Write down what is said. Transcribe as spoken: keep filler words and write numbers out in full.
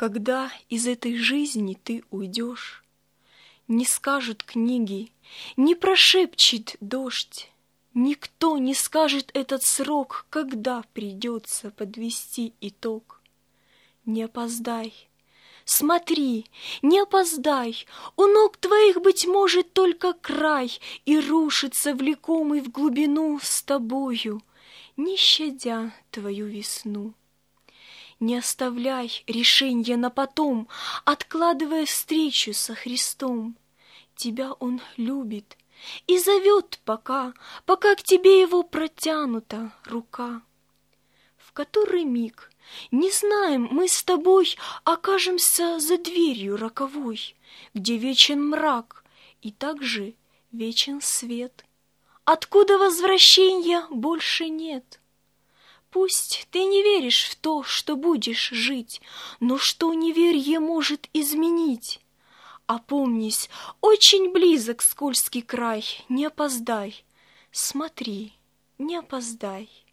Когда из этой жизни ты уйдешь, не скажут книги, не прошепчет дождь, никто не скажет этот срок, когда придется подвести итог. Не опоздай, смотри, не опоздай, у ног твоих, быть может, только край, и рушится влекомый в глубину с тобою, не щадя твою весну. Не оставляй решенья на потом, откладывая встречу со Христом. Тебя Он любит и зовет пока, пока к тебе Его протянута рука. В который миг, не знаем, мы с тобой окажемся за дверью роковой, где вечен мрак и также вечен свет, откуда возвращения больше нет. Пусть ты не веришь в то, что будешь жить, но что неверие может изменить? Опомнись, очень близок скользкий край, не опоздай, смотри, не опоздай.